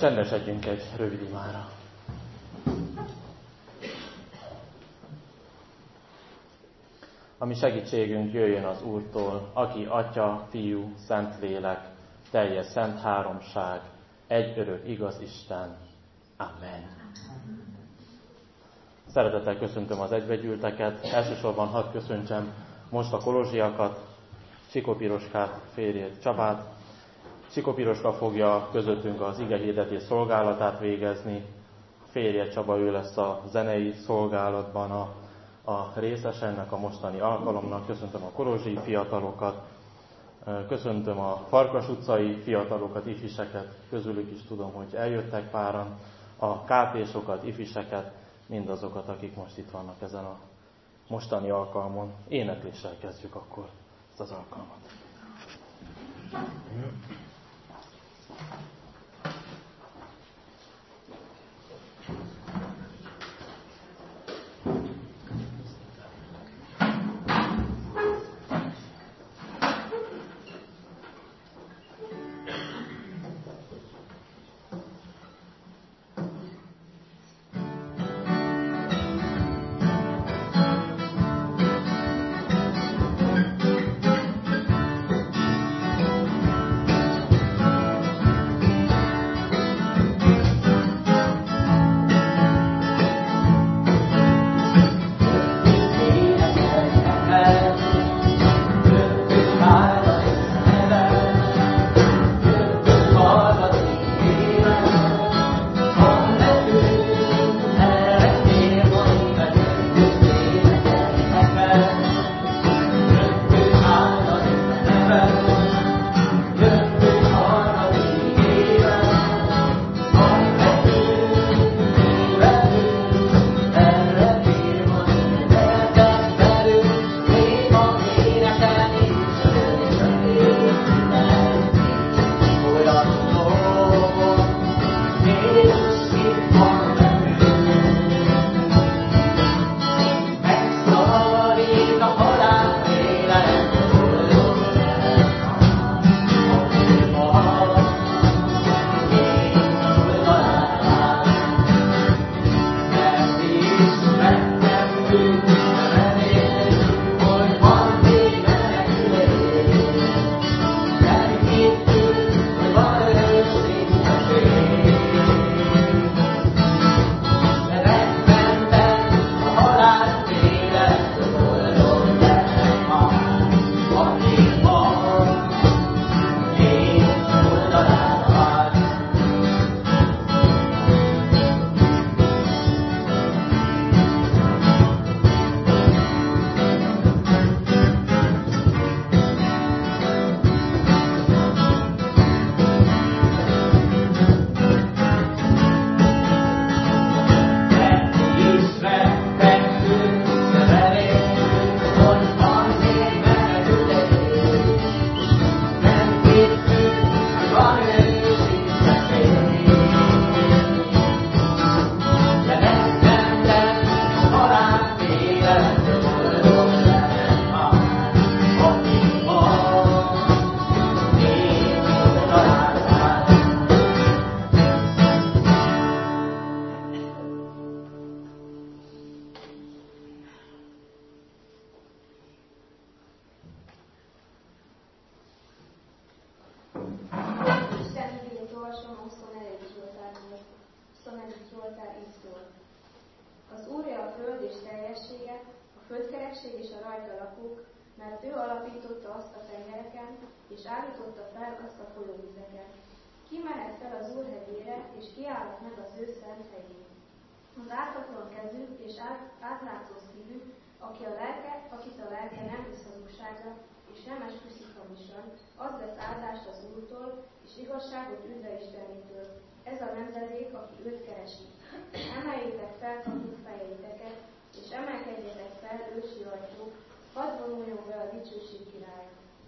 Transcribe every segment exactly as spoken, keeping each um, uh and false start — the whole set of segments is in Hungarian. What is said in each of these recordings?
Csendesedjünk egy rövid imára. A mi segítségünk jöjjön az Úrtól, aki Atya, Fiú, Szentlélek, teljes szent háromság, egy örök igaz Isten. Amen. Szeretettel köszöntöm az egybegyűlteket, elsősorban hadd köszöntsem most a kolozsiakat, Csikó Piroskát, férjét, Csabát. Csikó Piroska fogja közöttünk az igehirdetés szolgálatát végezni. Férje Csaba, ő lesz a zenei szolgálatban a, a részes ennek a mostani alkalomnak. Köszöntöm a kolozsii fiatalokat, köszöntöm a Farkas utcai fiatalokat, ifiseket, közülük is tudom, hogy eljöttek páran, a kápésokat, ifiseket, mindazokat, akik most itt vannak ezen a mostani alkalmon. Énekléssel kezdjük akkor ezt az alkalmat. Az ártatlan kezű és átlátszó szívű, aki a lelke, akit a lelke nem visz hazugságra, és nem esküszik hamisan, az vesz áldást az Úrtól, és igazságot üdve Istenétől. Ez a nemzedék, aki őt keresi. Emeljétek fel kapuk fejeiteket, és emelkedjetek fel ősi ajtók, hadd vonuljon be a dicsőség királya.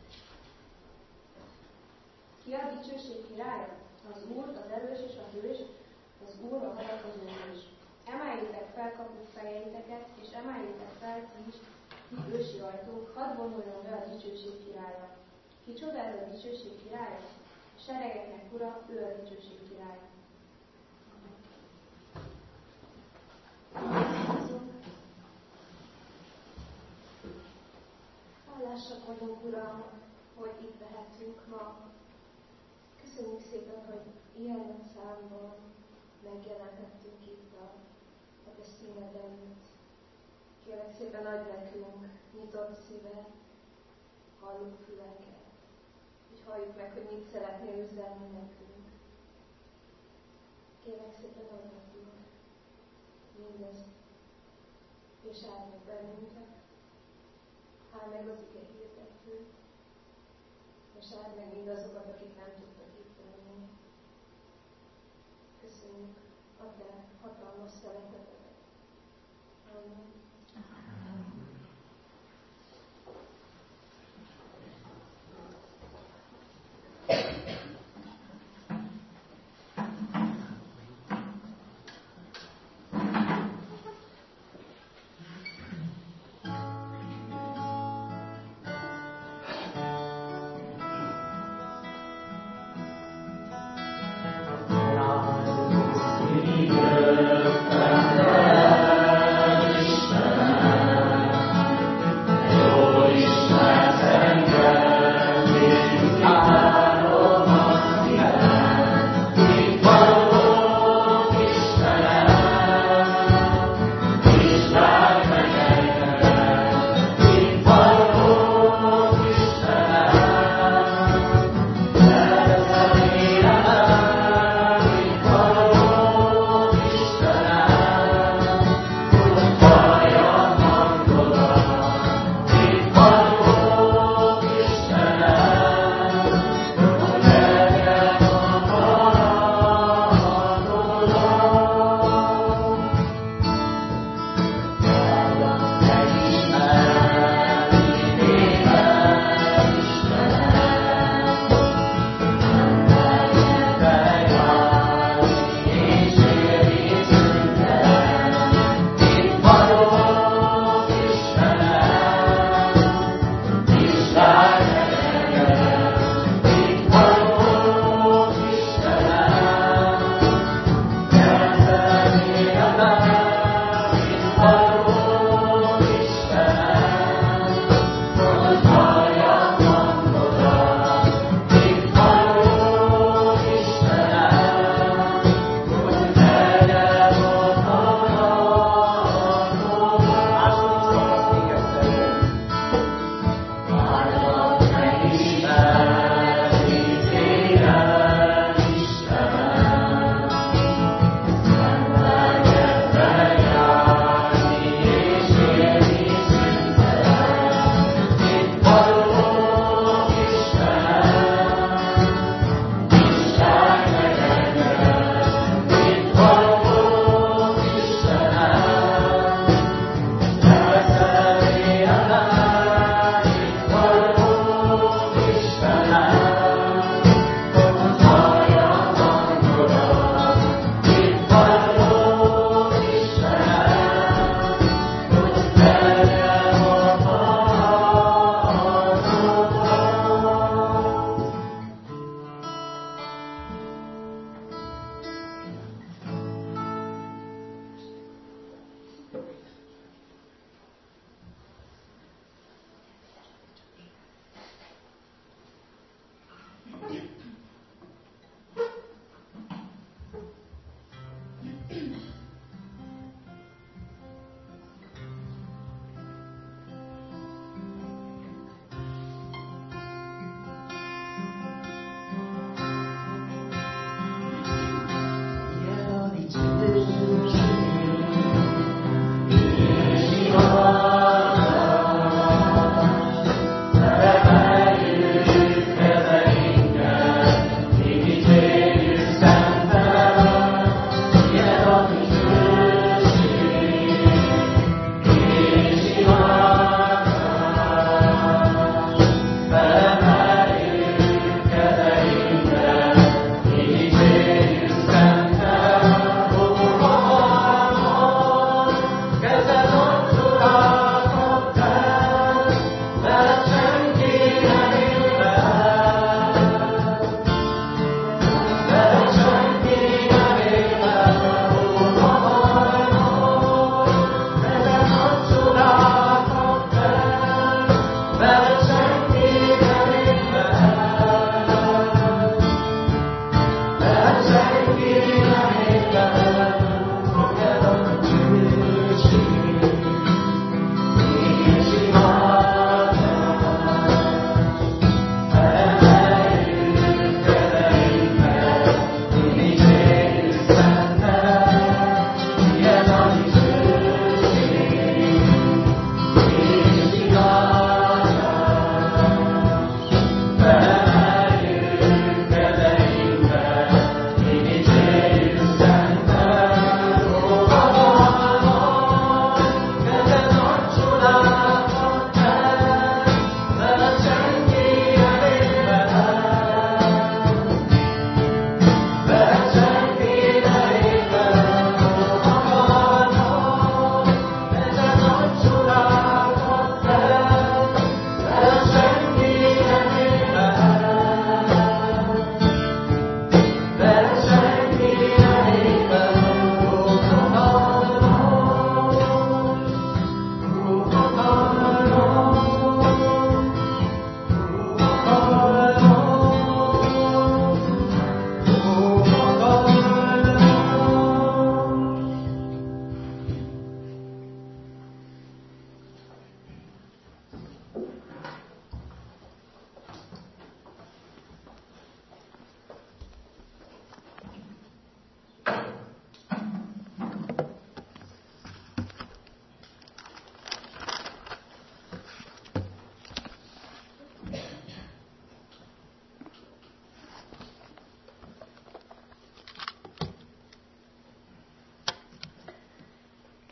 Ki a dicsőség királya? Az Úr, az erős és a hős, az Úr a hadakozó is. Emeljétek fel kapuk fejeiteket, és emeljétek fel ti is, ti ősi ajtók, hadd vonuljon be a dicsőség királya. Kicsoda ez a dicsőség királya? A seregeknek ura, ő a dicsőség királya. hálásak vagyunk, Uram, hogy itt lehetünk ma. Köszönjük szépen, hogy ilyen nagy számban megjelenhettünk itt a, a te színed előtt. Kérlek szépen, adj nekünk nyitott szívet, halló füleket, hogy halljuk meg, hogy mit szeretnél üzenni nekünk. Kérlek szépen, adj nekünk mindezt, és áld meg bennünket. Áld meg az ige hirdetőt, és áld meg mindazokat, akik nem tudtak itt lenni. Köszönjük a te hatalmas szeretetedet. Amen.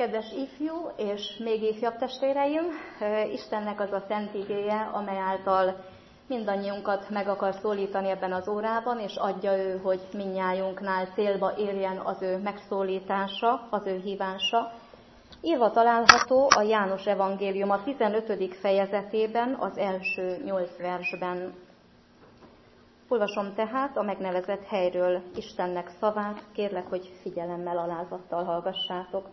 Kedves ifjú és még ifjabb testvéreim, Istennek az a szent igéje, amely által mindannyiunkat meg akar szólítani ebben az órában, és adja ő, hogy mindnyájunknál célba érjen az ő megszólítása, az ő hívása. Írva található a János evangélium a tizenötödik fejezetében, az első nyolc versben. Olvasom tehát a megnevezett helyről Istennek szavát, kérlek, hogy figyelemmel, alázattal hallgassátok.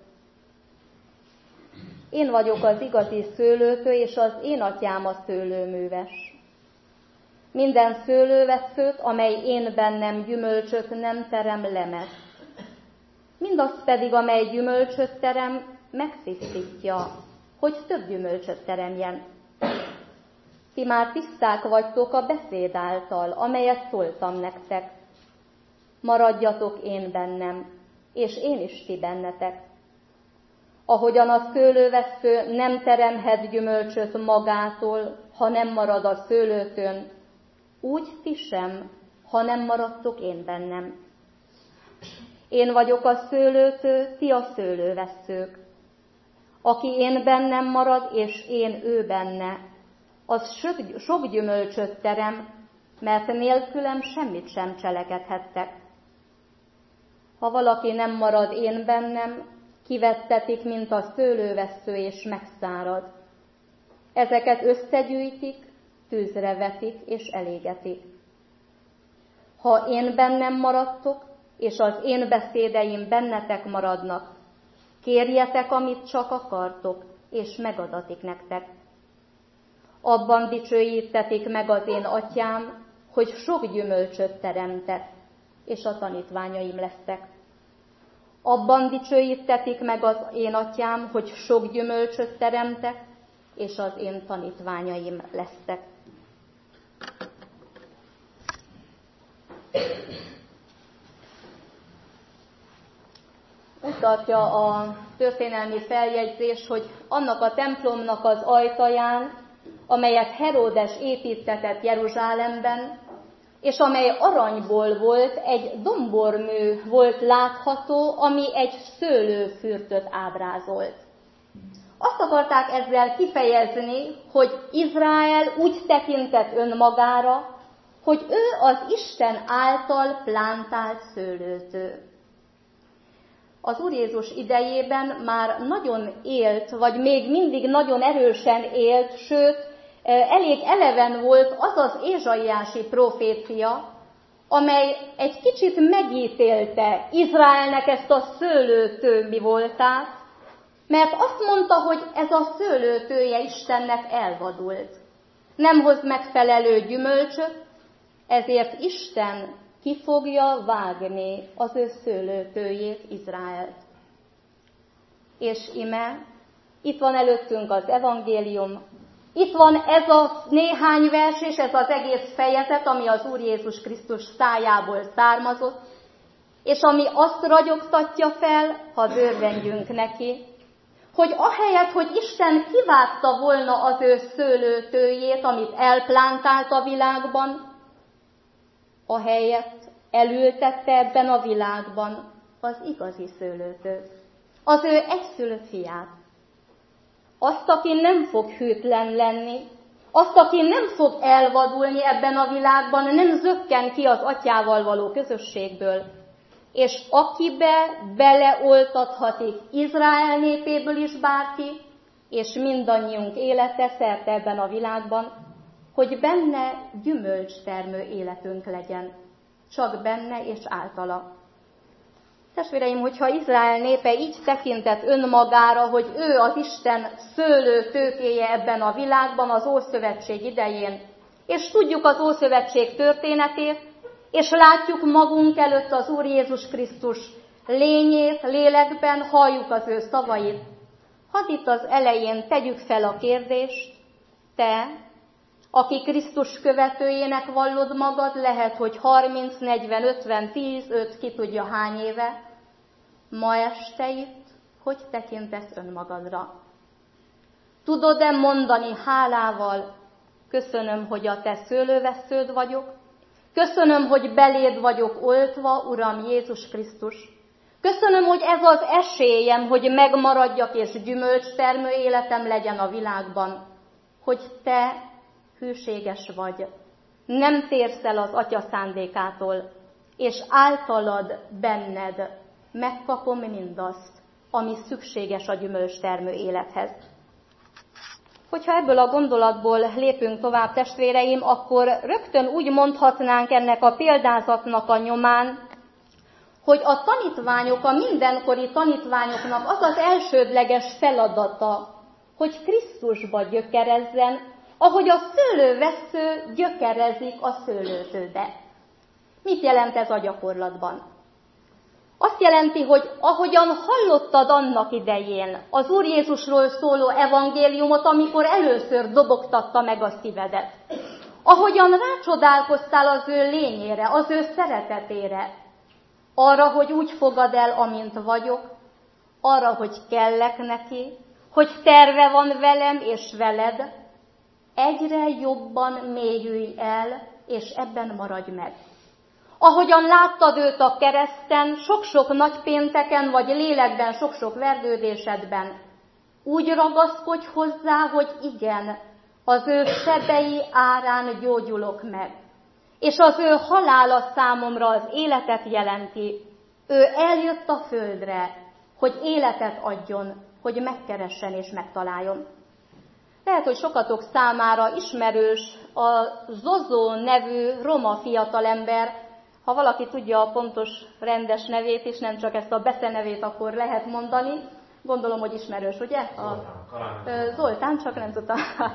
Én vagyok az igazi szőlőtő, és az én atyám a szőlőműves. Minden szőlővesszőt, amely én bennem gyümölcsöt nem terem lemet. Mindazt pedig, amely gyümölcsöt terem, megtisztítja, hogy több gyümölcsöt teremjen. Ti már tiszták vagytok a beszéd által, amelyet szóltam nektek. Maradjatok én bennem, és én is ti bennetek. Ahogyan a szőlővessző nem teremhet gyümölcsöt magától, ha nem marad a szőlőtőn, úgy ti sem, ha nem maradtok én bennem. Én vagyok a szőlőtő, ti a szőlővesszők. Aki én bennem marad, és én ő benne, az sok, sok gyümölcsöt terem, mert nélkülem semmit sem cselekedhettek. Ha valaki nem marad én bennem, kivettetik, mint a szőlővessző, és megszárad. Ezeket összegyűjtik, tűzre vetik, és elégetik. Ha én bennem maradtok, és az én beszédeim bennetek maradnak, kérjetek, amit csak akartok, és megadatik nektek. Abban dicsőítetik meg az én atyám, hogy sok gyümölcsöt teremtek, és a tanítványaim lesztek. Abban dicsőítetik meg az én atyám, hogy sok gyümölcsöt teremtek, és az én tanítványaim lesztek. Úgy tartja a történelmi feljegyzés, hogy annak a templomnak az ajtaján, amelyet Heródes építtetett Jeruzsálemben, és amely aranyból volt, egy dombormű volt látható, ami egy szőlőfürtöt ábrázolt. Azt akarták ezzel kifejezni, hogy Izrael úgy tekintett önmagára, hogy ő az Isten által plántált szőlőtő. Az Úr Jézus idejében már nagyon élt, vagy még mindig nagyon erősen élt, sőt, elég eleven volt az az ézsaiási profécia, amely egy kicsit megítélte Izraelnek ezt a szőlőtő mi voltát, mert azt mondta, hogy ez a szőlőtője Istennek elvadult. Nem hoz megfelelő gyümölcsöt, ezért Isten ki fogja vágni az ő szőlőtőjét, Izraelt. És ime, itt van előttünk az evangélium, itt van ez a néhány vers és ez az egész fejezet, ami az Úr Jézus Krisztus szájából származott, és ami azt ragyogtatja fel, ha örvendjünk neki, hogy ahelyett, hogy Isten kivágta volna az ő szőlőtőjét, amit elplántált a világban, ahelyett elültette ebben a világban az igazi szőlőtőt, az ő egyszülött fiát. Azt, aki nem fog hűtlen lenni, azt, aki nem fog elvadulni ebben a világban, nem zökken ki az atyával való közösségből, és akibe beleoltathatik Izrael népéből is bárki, és mindannyiunk élete szerte ebben a világban, hogy benne gyümölcstermő életünk legyen, csak benne és általa. Testvéreim, hogyha Izrael népe így tekintett önmagára, hogy ő az Isten szőlő tőkéje ebben a világban az Ószövetség idején, és tudjuk az Ószövetség történetét, és látjuk magunk előtt az Úr Jézus Krisztus lényét, lélekben, halljuk az ő szavait. Hadd itt az elején tegyük fel a kérdést, te, aki Krisztus követőjének vallod magad, lehet, hogy harminc, negyven, ötven, tíz, öt, ki tudja hány éve, ma este itt, hogy tekintesz önmagadra? Tudod-e mondani hálával, köszönöm, hogy a te szőlővessződ vagyok, köszönöm, hogy beléd vagyok oltva, Uram Jézus Krisztus, Köszönöm, hogy ez az esélyem, hogy megmaradjak és gyümölcstermő életem legyen a világban, hogy te hűséges vagy, nem térsz el az Atya szándékától, és általad, benned megkapom mindazt, ami szükséges a gyümölcstermő élethez. Hogyha ebből a gondolatból lépünk tovább, testvéreim, akkor rögtön úgy mondhatnánk ennek a példázatnak a nyomán, hogy a tanítványok, a mindenkori tanítványoknak az az elsődleges feladata, hogy Krisztusba gyökerezzen, ahogy a szőlővessző gyökerezik a szőlőtőbe. Mit jelent ez a gyakorlatban? Azt jelenti, hogy ahogyan hallottad annak idején az Úr Jézusról szóló evangéliumot, amikor először dobogtatta meg a szívedet, ahogyan rácsodálkoztál az ő lényére, az ő szeretetére, arra, hogy úgy fogad el, amint vagyok, arra, hogy kellek neki, hogy terve van velem és veled, egyre jobban mélyülj el, és ebben maradj meg. Ahogyan láttad őt a kereszten, sok-sok nagypénteken, vagy lélekben, sok-sok vergődésedben, úgy ragaszkodj hozzá, hogy igen, az ő sebei árán gyógyulok meg. És az ő halála számomra az életet jelenti. Ő eljött a földre, hogy életet adjon, hogy megkeressen és megtaláljon. Lehet, hogy sokatok számára ismerős a Zozó nevű roma fiatalember. Ha valaki tudja a pontos, rendes nevét is, nem csak ezt a beszenevét, akkor lehet mondani. Gondolom, hogy ismerős, ugye? A Zoltán, csak nem tudta.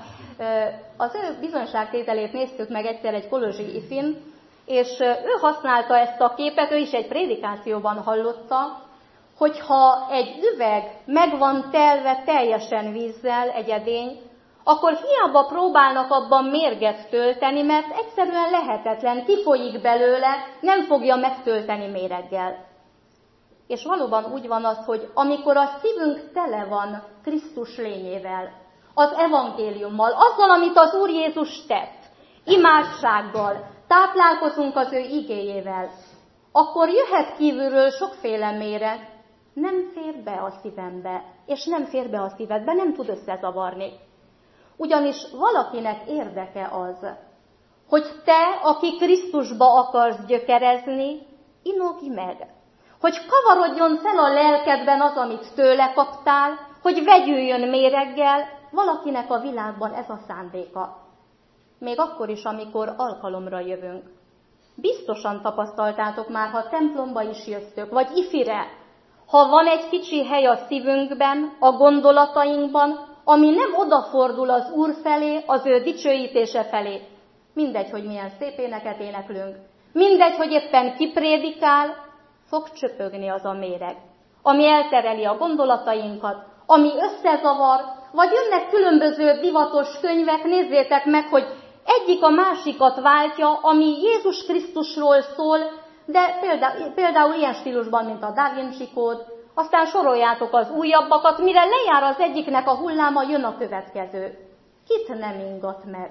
Az ő bizonyságtételét néztük meg egyszer egy kolozsi ifin, és ő használta ezt a képet, ő is egy prédikációban hallotta, hogyha egy üveg meg van telve teljesen vízzel, egy edény, akkor hiába próbálnak abban mérget tölteni, mert egyszerűen lehetetlen, kifolyik belőle, nem fogja megtölteni méreggel. És valóban úgy van az, hogy amikor a szívünk tele van Krisztus lényével, az evangéliummal, azzal, amit az Úr Jézus tett, imádsággal, táplálkozunk az ő igéjével, akkor jöhet kívülről sokféle méreg, nem fér be a szívembe, és nem fér be a szívedbe, nem tud összezavarni. Ugyanis valakinek érdeke az, hogy te, aki Krisztusba akarsz gyökerezni, inogj meg. Hogy kavarodjon fel a lelkedben az, amit tőle kaptál, hogy vegyüljön méreggel, valakinek a világban ez a szándéka. Még akkor is, amikor alkalomra jövünk. Biztosan tapasztaltátok már, ha templomba is jöttök, vagy ifire, ha van egy kicsi hely a szívünkben, a gondolatainkban, ami nem odafordul az Úr felé, az ő dicsőítése felé. Mindegy, hogy milyen szép éneket éneklünk, mindegy, hogy éppen kiprédikál, fog csöpögni az a méreg, ami eltereli a gondolatainkat, ami összezavar, vagy jönnek különböző divatos könyvek, nézzétek meg, hogy egyik a másikat váltja, ami Jézus Krisztusról szól, de például, például ilyen stílusban, mint a Da Vinci Kód, aztán soroljátok az újabbakat, mire lejár az egyiknek a hulláma, jön a következő. Kit nem ingat meg?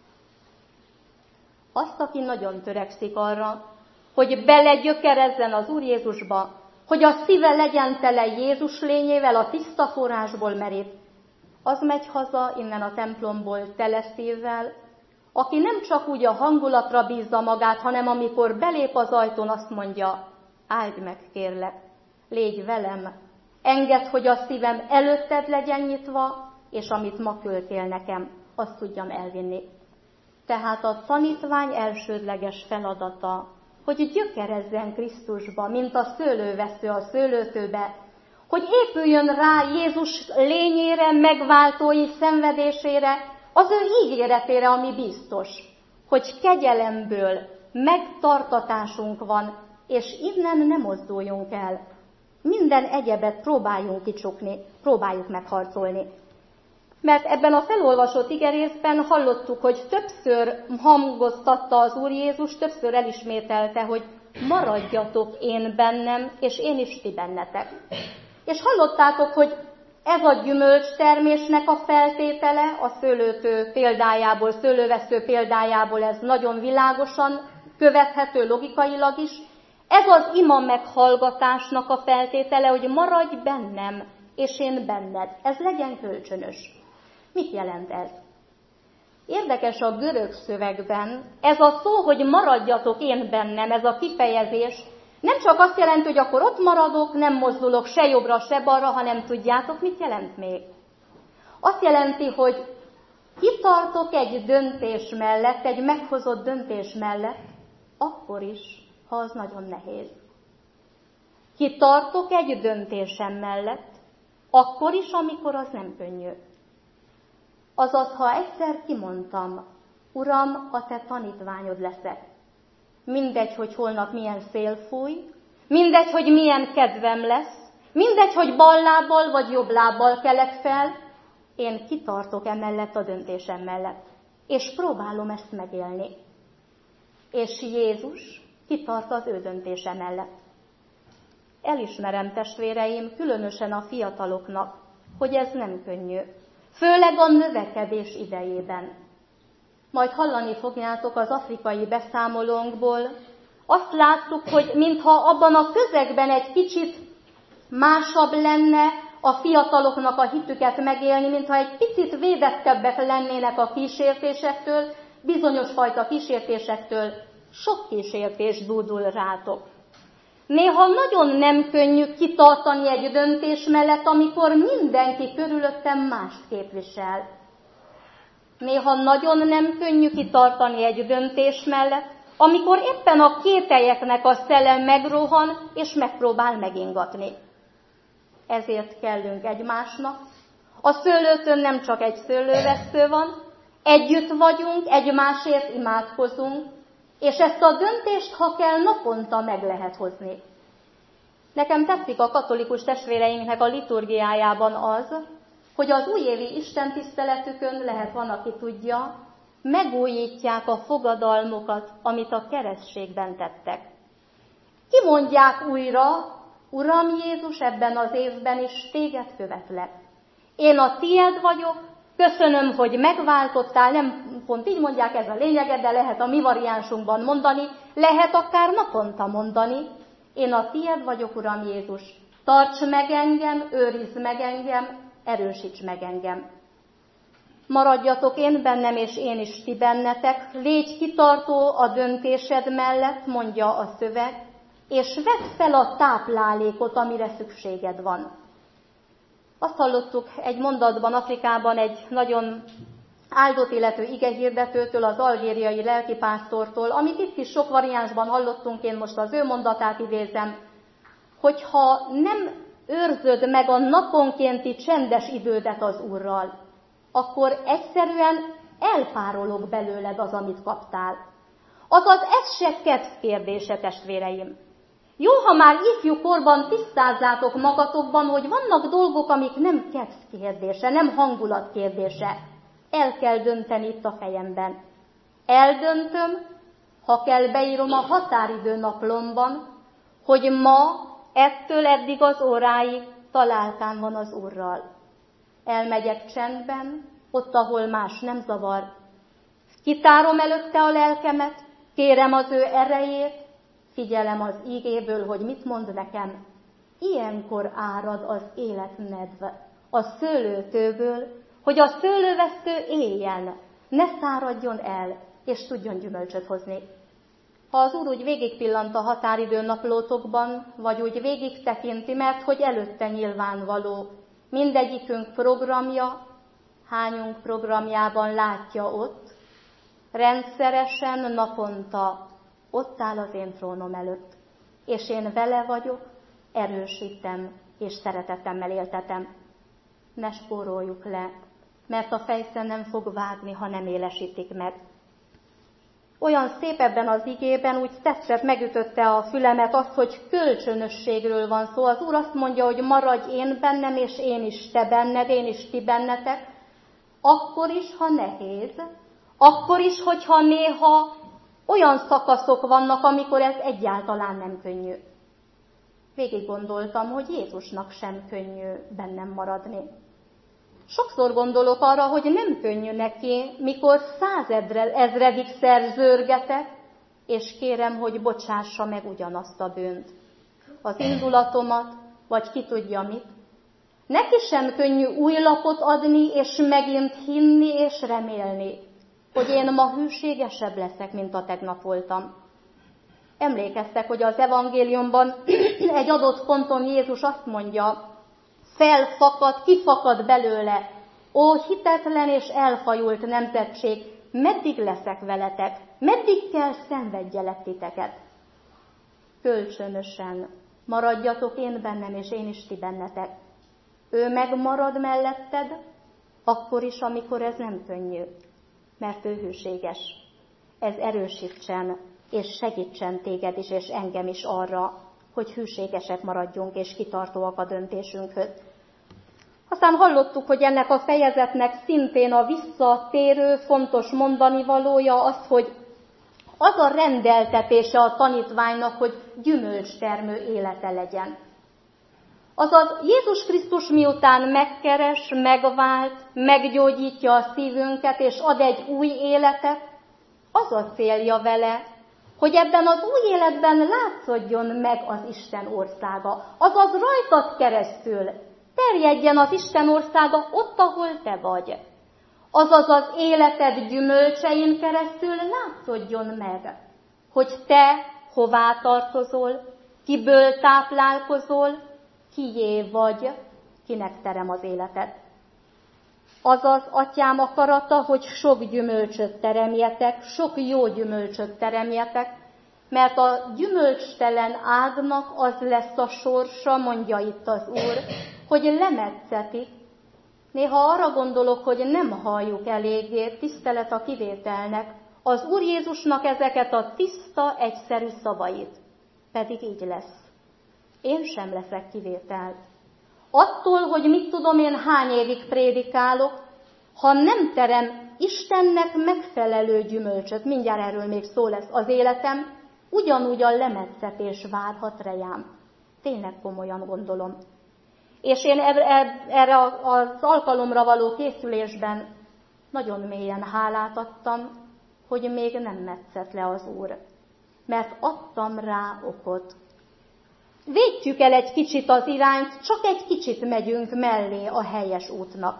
Azt, aki nagyon törekszik arra, hogy belegyökerezzen az Úr Jézusba, hogy a szíve legyen tele Jézus lényével, a tiszta forrásból merít, az megy haza innen a templomból tele szívvel, aki nem csak úgy a hangulatra bízza magát, hanem amikor belép az ajtón, azt mondja, áld meg, kérlek, légy velem, engedd, hogy a szívem előtted legyen nyitva, és amit ma küldtél nekem, azt tudjam elvinni. Tehát a tanítvány elsődleges feladata, hogy gyökerezzen Krisztusba, mint a szőlővesző a szőlőtőbe, hogy épüljön rá Jézus lényére, megváltói szenvedésére, az ő ígéretére, ami biztos, hogy kegyelemből megtartatásunk van, és innen nem mozduljunk el. Minden egyebet próbáljunk kicsukni, próbáljuk megharcolni. Mert ebben a felolvasott igerészben hallottuk, hogy többször hangoztatta az Úr Jézus, többször elismételte, hogy maradjatok én bennem, és én is ti bennetek. És hallottátok, hogy ez a gyümölcstermésnek a feltétele, a szőlőtő példájából, szőlővesző példájából ez nagyon világosan követhető logikailag is. Ez az ima meghallgatásnak a feltétele, hogy maradj bennem, és én benned. Ez legyen kölcsönös. Mit jelent ez? Érdekes a görög szövegben, ez a szó, hogy maradjatok én bennem, ez a kifejezés, nem csak azt jelenti, hogy akkor ott maradok, nem mozdulok se jobbra, se balra, hanem tudjátok, mit jelent még? Azt jelenti, hogy kitartok egy döntés mellett, egy meghozott döntés mellett, akkor is, ha az nagyon nehéz. Kitartok egy döntésem mellett, akkor is, amikor az nem könnyű. Azaz, ha egyszer kimondtam, Uram, a te tanítványod leszek. Mindegy, hogy holnap milyen szél fúj, mindegy, hogy milyen kedvem lesz, mindegy, hogy bal lábbal vagy jobb lábbal kelek fel, én kitartok emellett a döntésem mellett, és próbálom ezt megélni. És Jézus kitart az ő döntése mellett. Elismerem, testvéreim, különösen a fiataloknak, hogy ez nem könnyű, főleg a növekedés idejében. Majd hallani fogjátok az afrikai beszámolónkból, azt láttuk, hogy mintha abban a közegben egy kicsit másabb lenne a fiataloknak a hitüket megélni, mintha egy picit védettebbek lennének a kísértésektől, bizonyos fajta kísértésektől, sok kísértés dúdul rátok. Néha nagyon nem könnyű kitartani egy döntés mellett, amikor mindenki körülöttem mást képvisel. Néha nagyon nem könnyű kitartani egy döntés mellett, amikor éppen a kételyeknek a szellem megrohan és megpróbál megingatni. Ezért kellünk egymásnak. A szőlőtön nem csak egy szőlővesztő van, együtt vagyunk, egymásért imádkozunk, és ezt a döntést, ha kell, naponta meg lehet hozni. Nekem tetszik a katolikus testvéreinknek a liturgiájában az, hogy az újévi istentiszteletükön, lehet van, aki tudja, megújítják a fogadalmukat, amit a keresztségben tettek. Kimondják újra, Uram Jézus, ebben az évben is téged követlek. Én a tied vagyok, köszönöm, hogy megváltottál, nem pont így mondják, ez a lényege, de lehet a mi variánsunkban mondani, lehet akár naponta mondani, én a tied vagyok, Uram Jézus, tarts meg engem, őrizd meg engem, erősíts meg engem. Maradjatok én bennem, és én is ti bennetek, légy kitartó a döntésed mellett, mondja a szöveg, és vedd fel a táplálékot, amire szükséged van. Azt hallottuk egy mondatban Afrikában egy nagyon áldott életű igehirdetőtől, az algériai lelkipásztortól, amit itt is sok variánsban hallottunk, én most az ő mondatát idézem, hogyha nem őrzöd meg a naponkénti csendes idődet az Úrral, akkor egyszerűen elpárolog belőled az, amit kaptál. Azaz ez se kedv kérdése, testvéreim. Jó, ha már ifjú korban tisztázzátok magatokban, hogy vannak dolgok, amik nem kedv kérdése, nem hangulat kérdése. El kell dönteni itt a fejemben. Eldöntöm, ha kell, beírom a határidő naplomban, hogy ma ettől eddig az óráig találkám van az Úrral. Elmegyek csendben, ott, ahol más nem zavar. Kitárom előtte a lelkemet, kérem az ő erejét, figyelem az ígéből, hogy mit mond nekem. Ilyenkor árad az életnedve a szőlőtőből, hogy a szőlővesztő éljen, ne száradjon el, és tudjon gyümölcsöt hozni. Ha az Úr úgy végigpillant a határidő naplótokban, vagy úgy végig tekinti, mert hogy előtte nyilvánvaló, mindegyikünk programja, hányunk programjában látja ott, rendszeresen, naponta ott áll az én trónom előtt, és én vele vagyok, erősítem, és szeretetemmel éltetem. Ne spóroljuk le, mert a fejszen nem fog vágni, ha nem élesítik meg. Olyan szép ebben az igében, úgy tetszett, megütötte a fülemet azt, hogy kölcsönösségről van szó. Az Úr azt mondja, hogy maradj én bennem, és én is te benned, én is ti bennetek, akkor is, ha nehéz, akkor is, hogyha néha olyan szakaszok vannak, amikor ez egyáltalán nem könnyű. Végig gondoltam, hogy Jézusnak sem könnyű bennem maradni. Sokszor gondolok arra, hogy nem könnyű neki, mikor százezredikszer zörgetek, és kérem, hogy bocsássa meg ugyanazt a bűnt. Az indulatomat, vagy ki tudja mit. Neki sem könnyű új lapot adni, és megint hinni és remélni, hogy én ma hűségesebb leszek, mint a tegnap voltam. Emlékeztek, hogy az evangéliumban egy adott ponton Jézus azt mondja, felfakad, kifakad belőle, ó hitetlen és elfajult nemzetség, meddig leszek veletek, meddig kell szenvedjelek titeket. Kölcsönösen maradjatok én bennem, és én is ti bennetek. Ő megmarad melletted, akkor is, amikor ez nem könnyű, mert ő hűséges. Ez erősítsen, és segítsen téged is, és engem is arra, hogy hűségesek maradjunk, és kitartóak a döntésünkhöz. Aztán hallottuk, hogy ennek a fejezetnek szintén a visszatérő, fontos mondanivalója az, hogy az a rendeltetése a tanítványnak, hogy gyümölcstermő élete legyen. Azaz Jézus Krisztus miután megkeres, megvált, meggyógyítja a szívünket, és ad egy új életet, az a célja vele, hogy ebben az új életben látszódjon meg az Isten országa. Azaz rajtad keresztül terjedjen az Isten országa ott, ahol te vagy. Azaz az életed gyümölcsein keresztül látszódjon meg, hogy te hová tartozol, kiből táplálkozol, kié vagy, kinek terem az életet. Azaz, Atyám akarata, hogy sok gyümölcsöt teremjetek, sok jó gyümölcsöt teremjetek, mert a gyümölcstelen ágnak az lesz a sorsa, mondja itt az Úr, hogy lemetszetik. Néha arra gondolok, hogy nem halljuk eléggé, tisztelet a kivételnek, az Úr Jézusnak ezeket a tiszta, egyszerű szavait. Pedig így lesz. Én sem leszek kivétel. Attól, hogy mit tudom én hány évig prédikálok, ha nem terem Istennek megfelelő gyümölcsöt, mindjárt erről még szó lesz az életem, ugyanúgy a lemetszetés várhat rejám. Tényleg komolyan gondolom. És én erre az alkalomra való készülésben nagyon mélyen hálát adtam, hogy még nem metszett le az Úr, mert adtam rá okot. Védjük el egy kicsit az irányt, csak egy kicsit megyünk mellé a helyes útnak.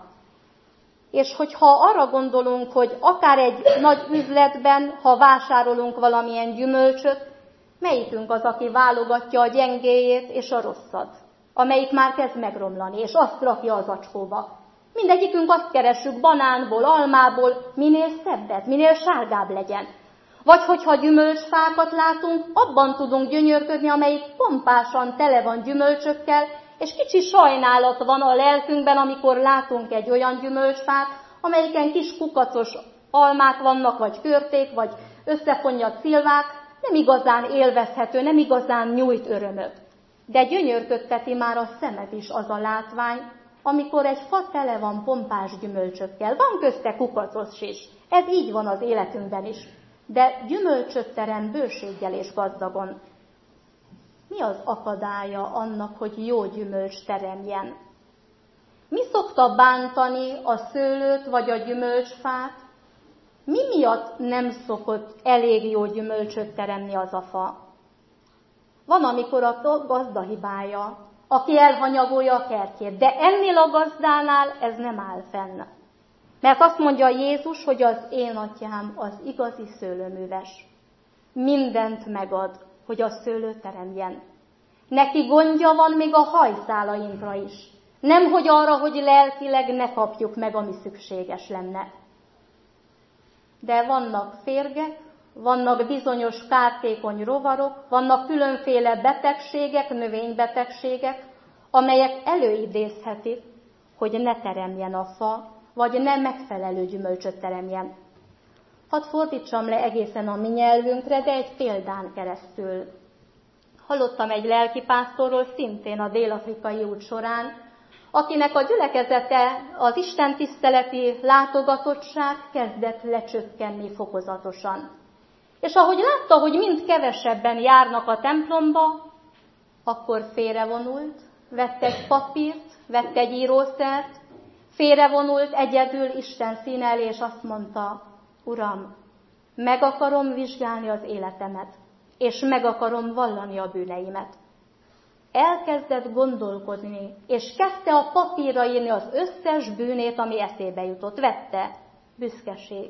És hogyha arra gondolunk, hogy akár egy nagy üzletben, ha vásárolunk valamilyen gyümölcsöt, melyikünk az, aki válogatja a gyengéjét és a rosszat, amelyik már kezd megromlani, és azt rakja az acskóba. Mindegyikünk azt keressük banánból, almából, minél szebbet, minél sárgább legyen. Vagy hogyha gyümölcsfákat látunk, abban tudunk gyönyörködni, amelyik pompásan tele van gyümölcsökkel, és kicsi sajnálat van a lelkünkben, amikor látunk egy olyan gyümölcsfát, amelyiken kis kukacos almák vannak, vagy körték, vagy összefonnyat szilvák, nem igazán élvezhető, nem igazán nyújt örömöt. De gyönyörködteti már a szemet is az a látvány, amikor egy fa tele van pompás gyümölcsökkel. Van közte kukacos is. Ez így van az életünkben is. De gyümölcsöt terem bőséggel és gazdagon. Mi az akadálya annak, hogy jó gyümölcs teremjen? Mi szokta bántani a szőlőt vagy a gyümölcsfát? Mi miatt nem szokott elég jó gyümölcsöt teremni az a fa? Van, amikor a gazda hibája, aki elhanyagolja a kertjét, de ennél a gazdánál ez nem áll fenn. Mert azt mondja Jézus, hogy az én atyám az igazi szőlőműves. Mindent megad, hogy a szőlő teremjen. Neki gondja van még a hajszálainkra is. Nem, hogy arra, hogy lelkileg ne kapjuk meg, ami szükséges lenne. De vannak férgek, vannak bizonyos kártékony rovarok, vannak különféle betegségek, növénybetegségek, amelyek előidézhetik, hogy ne teremjen a fa, vagy nem megfelelő gyümölcsöt teremjen. Hadd fordítsam le egészen a mi nyelvünkre, de egy példán keresztül. Hallottam egy lelkipásztorról szintén a dél-afrikai út során, akinek a gyülekezete, az istentiszteleti látogatottság kezdett lecsökkenni fokozatosan. És ahogy látta, hogy mind kevesebben járnak a templomba, akkor félrevonult, vett egy papírt, vett egy írószert, félrevonult egyedül Isten színe elé, és azt mondta, Uram, Meg akarom vizsgálni az életemet, és meg akarom vallani a bűneimet. Elkezdett gondolkodni, és kezdte a papírra írni az összes bűnét, ami eszébe jutott. Vette büszkeség,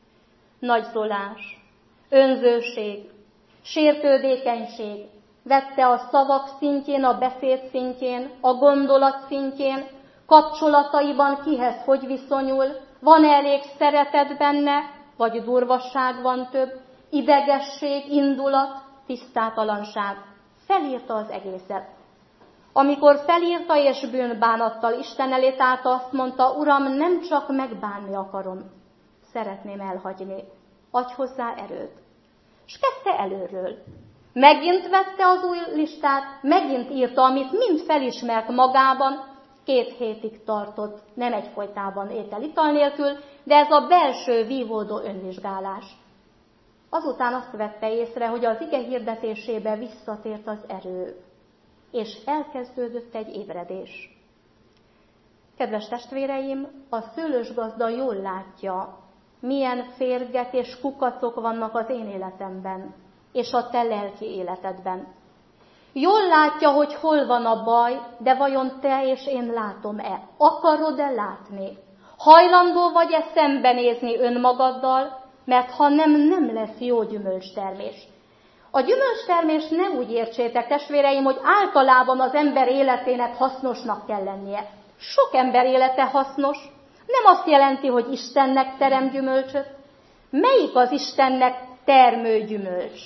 nagyzolás, önzőség, sértődékenység. Vette a szavak szintjén, a beszéd szintjén, a gondolat szintjén, kapcsolataiban kihez hogy viszonyul, van elég szeretet benne, vagy durvasság van több, idegesség, indulat, tisztátalanság. Felírta az egészet. Amikor felírta és bűnbánattal Isten elé tárta, azt mondta, Uram, nem csak megbánni akarom, szeretném elhagyni. Adj hozzá erőt. És kezdte előről. Megint vette az új listát, megint írta, amit mind felismert magában, két hétig tartott, nem egyfolytában étel-ital nélkül, de ez a belső vívódó önvizsgálás. Azután azt vette észre, hogy az ige hirdetésébe visszatért az erő, és elkezdődött egy ébredés. Kedves testvéreim, a szőlősgazda jól látja, milyen férgek és kukacok vannak az én életemben, és a te lelki életedben. Jól látja, hogy hol van a baj, de vajon te és én látom-e? Akarod-e látni? Hajlandó vagy-e szembenézni önmagaddal, mert ha nem, nem lesz jó gyümölcstermés. A gyümölcstermés ne úgy értsétek, testvéreim, hogy általában az ember életének hasznosnak kell lennie. Sok ember élete hasznos, nem azt jelenti, hogy Istennek terem gyümölcsöt. Melyik az Istennek termő gyümölcs?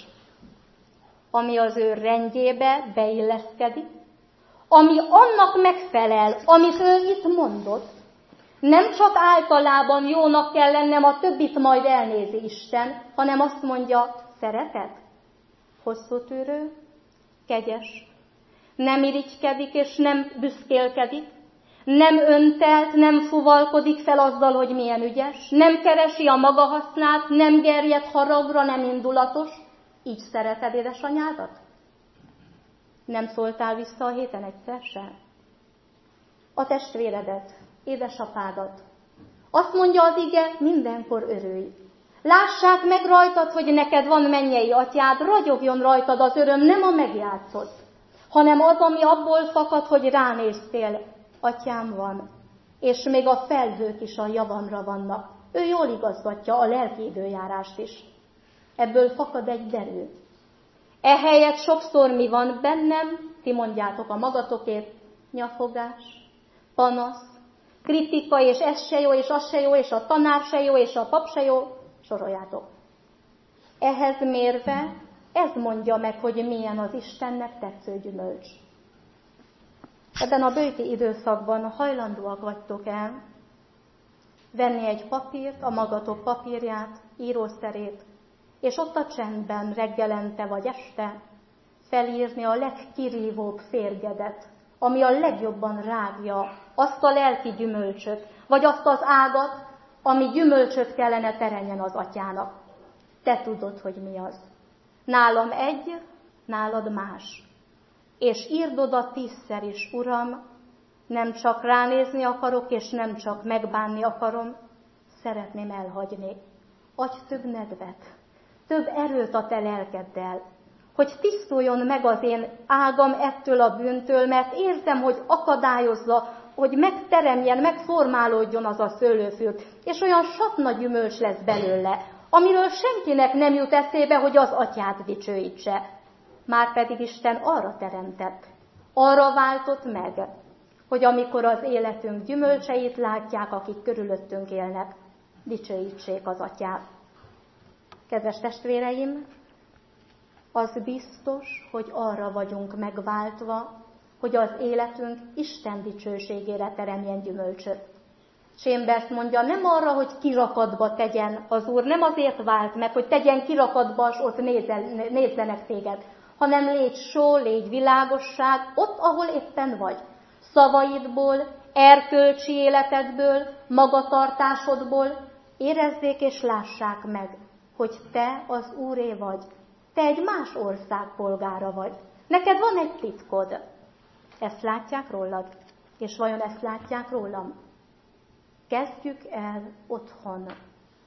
Ami az ő rendjébe beilleszkedik, ami annak megfelel, amit ő itt mondott. Nem csak általában jónak kell lennem, a többit majd elnézi Isten, hanem azt mondja, szeretet, hosszútűrő, kegyes, nem irigykedik és nem büszkélkedik, nem öntelt, nem fuvalkodik fel azzal, hogy milyen ügyes, nem keresi a maga hasznát, nem gerjed haragra, nem indulatos. Így szereted édesanyádat? Nem szóltál vissza a héten egyszer sem? A testvéredet, édesapádat. Azt mondja az ige, mindenkor örülj. Lássák meg rajtad, hogy neked van mennyei atyád, ragyogjon rajtad az öröm, nem a megjátszott, hanem az, ami abból fakad, hogy ránéztél. Atyám van, és még a felhők is a javamra vannak. Ő jól igazgatja a lelki időjárást is. Ebből fakad egy derű. Ehelyett sokszor mi van bennem, ti mondjátok a magatokért, nyafogás, panasz, kritika, és ez se jó, és az se jó, és a tanár se jó, és a pap se jó, soroljátok. Ehhez mérve, ez mondja meg, hogy milyen az Istennek tetsző gyümölcs. Ebben a bőti időszakban hajlandóak vagytok el venni egy papírt, a magatok papírját, írószerét, és ott a csendben reggelente vagy este felírni a legkirívóbb férgedet, ami a legjobban rágja azt a lelki gyümölcsöt, vagy azt az ágat, ami gyümölcsöt kellene teremjen az atyának. Te tudod, hogy mi az. Nálam egy, nálad más. És írd oda tízszer is, Uram, nem csak ránézni akarok, és nem csak megbánni akarom, szeretném elhagyni. Adj több nedvet, több erőt a te lelkeddel, hogy tisztuljon meg az én ágam ettől a bűntől, mert érzem, hogy akadályozza, hogy megteremjen, megformálódjon az a szőlőfűr, és olyan satna gyümölcs lesz belőle, amiről senkinek nem jut eszébe, hogy az atyát dicsőítse. Márpedig Isten arra teremtett, arra váltott meg, hogy amikor az életünk gyümölcseit látják, akik körülöttünk élnek, dicsőítsék az atyát. Kedves testvéreim, az biztos, hogy arra vagyunk megváltva, hogy az életünk Isten dicsőségére teremjen gyümölcsöt. Chambers mondja, nem arra, hogy kirakatba tegyen az Úr, nem azért vált meg, hogy tegyen kirakatba, és ott nézzenek téged, hanem légy só, légy világosság, ott, ahol éppen vagy. Szavaidból, erkölcsi életedből, magatartásodból érezzék és lássák meg, hogy te az Úré vagy. Te egy más ország polgára vagy. Neked van egy titkod. Ezt látják rólad? És vajon ezt látják rólam? Kezdjük el otthon.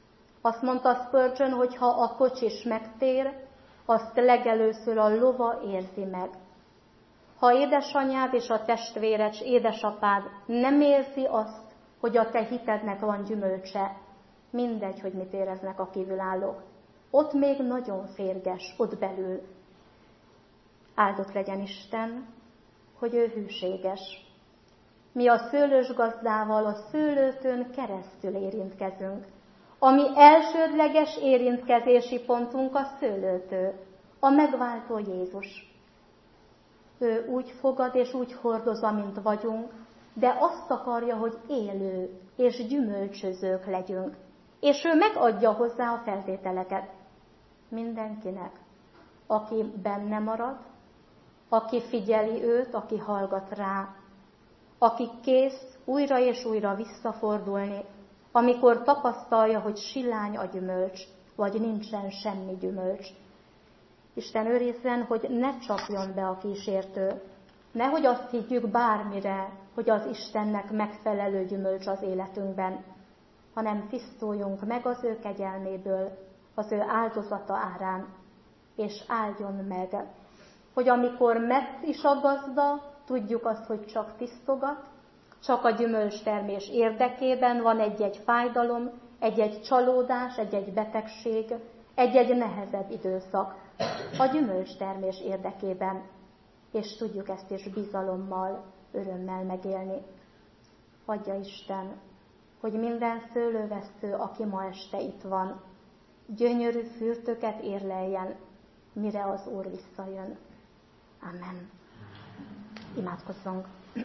Azt mondta Spurgeon, hogy ha a kocsis megtér, azt legelőször a lova érzi meg. Ha édesanyád és a testvéred, édesapád nem érzi azt, hogy a te hitednek van gyümölcse, mindegy, hogy mit éreznek a kívülállók. Ott még nagyon férges, ott belül. Áldott legyen Isten, hogy ő hűséges. Mi a szőlős gazdával a szőlőtőn keresztül érintkezünk. A mi elsődleges érintkezési pontunk a szőlőtő, a megváltó Jézus. Ő úgy fogad és úgy hordoz, amint vagyunk, de azt akarja, hogy élő és gyümölcsözők legyünk. És ő megadja hozzá a feltételeket mindenkinek, aki benne marad, aki figyeli őt, aki hallgat rá, aki kész újra és újra visszafordulni, amikor tapasztalja, hogy silány a gyümölcs, vagy nincsen semmi gyümölcs. Isten őrizzen, hogy ne csapjon be a kísértő, nehogy azt higgyük bármire, hogy az Istennek megfelelő gyümölcs az életünkben, hanem tisztuljunk meg az ő kegyelméből, az ő áldozata árán, és áldjon meg, hogy amikor mett is a gazda, tudjuk azt, hogy csak tisztogat, csak a gyümölcstermés érdekében van egy-egy fájdalom, egy-egy csalódás, egy-egy betegség, egy-egy nehezebb időszak a gyümölcstermés érdekében, és tudjuk ezt is bizalommal, örömmel megélni. Adja Isten, hogy minden szőlővesztő, aki ma este itt van, gyönyörű fürtöket érleljen, mire az Úr visszajön. Amen. Imádkozzunk.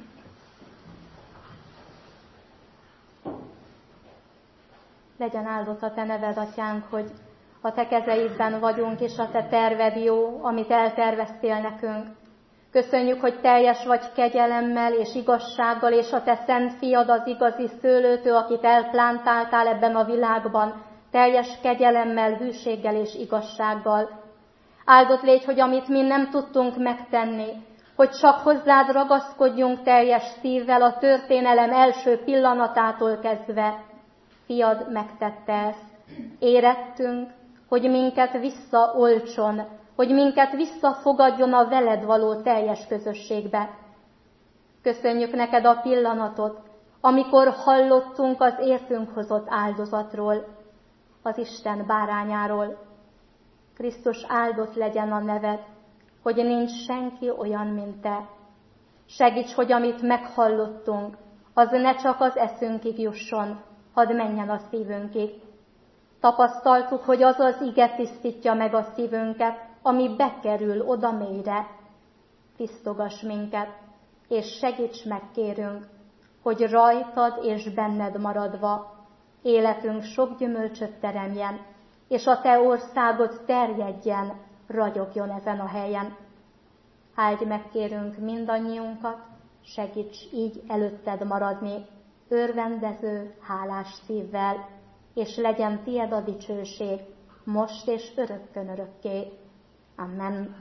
Legyen áldott a te neved, Atyánk, hogy a te kezeidben vagyunk, és a te terved jó, amit elterveztél nekünk. Köszönjük, hogy teljes vagy kegyelemmel és igazsággal, és a te szent fiad az igazi szőlőtő, akit elplántáltál ebben a világban, teljes kegyelemmel, hűséggel és igazsággal. Áldott légy, hogy amit mi nem tudtunk megtenni, hogy csak hozzád ragaszkodjunk teljes szívvel a történelem első pillanatától kezdve. Fiad megtette ezt. Érettünk, hogy minket visszaoltson, hogy minket visszafogadjon a veled való teljes közösségbe. Köszönjük neked a pillanatot, amikor hallottunk az értünk hozott áldozatról, az Isten bárányáról. Krisztus, áldott legyen a neved, hogy nincs senki olyan, mint te. Segíts, hogy amit meghallottunk, az ne csak az eszünkig jusson, hadd menjen a szívünkig. Tapasztaltuk, hogy az az ige tisztítja meg a szívünket, ami bekerül oda mélyre. Tisztogass minket, és segíts meg, kérünk, hogy rajtad és benned maradva életünk sok gyümölcsöt teremjen, és a te országod terjedjen, ragyogjon ezen a helyen. Áldj meg, kérünk, mindannyiunkat, segíts így előtted maradni, örvendező, hálás szívvel, és legyen tied a dicsőség, most és örökkön örökké. Amen.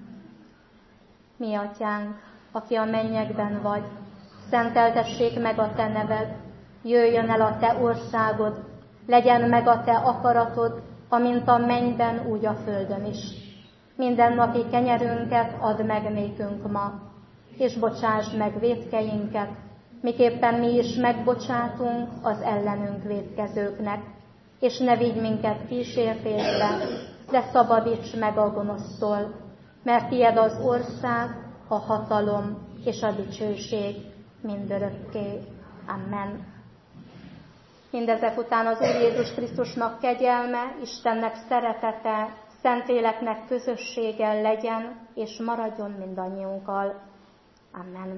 Mi Atyánk, aki a mennyekben vagy, szenteltessék meg a te neved, jöjjön el a te országod, legyen meg a te akaratod, amint a mennyben, úgy a földön is. Mindennapi kenyerünket add meg nékünk ma, és bocsásd meg vétkeinket, miképpen mi is megbocsátunk az ellenünk vétkezőknek, és ne vigy minket kísértésbe, de szabadíts meg a gonosztól, mert tied az ország, a hatalom és a dicsőség mindörökké. Amen. Mindezek után az Úr Jézus Krisztusnak kegyelme, Istennek szeretete, Szentléleknek közösséggel legyen, és maradjon mindannyiunkkal. Amen.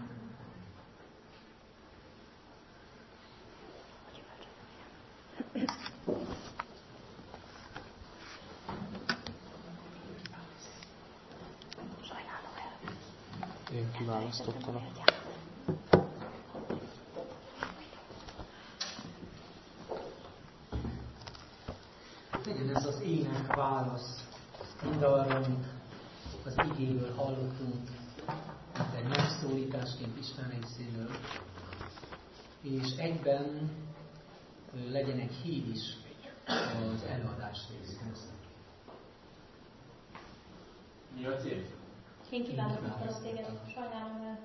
Én kiválasztottalak. Legyen ez az ének válasz mindarra, amit az igéből hallottunk, mint egy megszólításként Isten részéről, és egyben legyen egy hív is az előadás részhez. Mi a cím? Én kívánok téged, sajnálom el.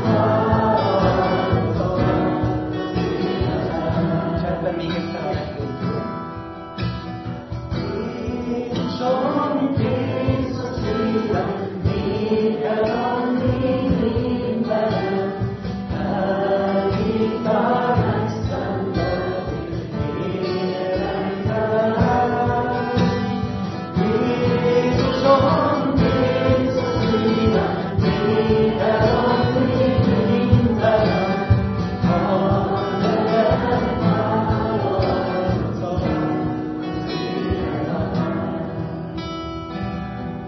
Még egyszer a legjobb.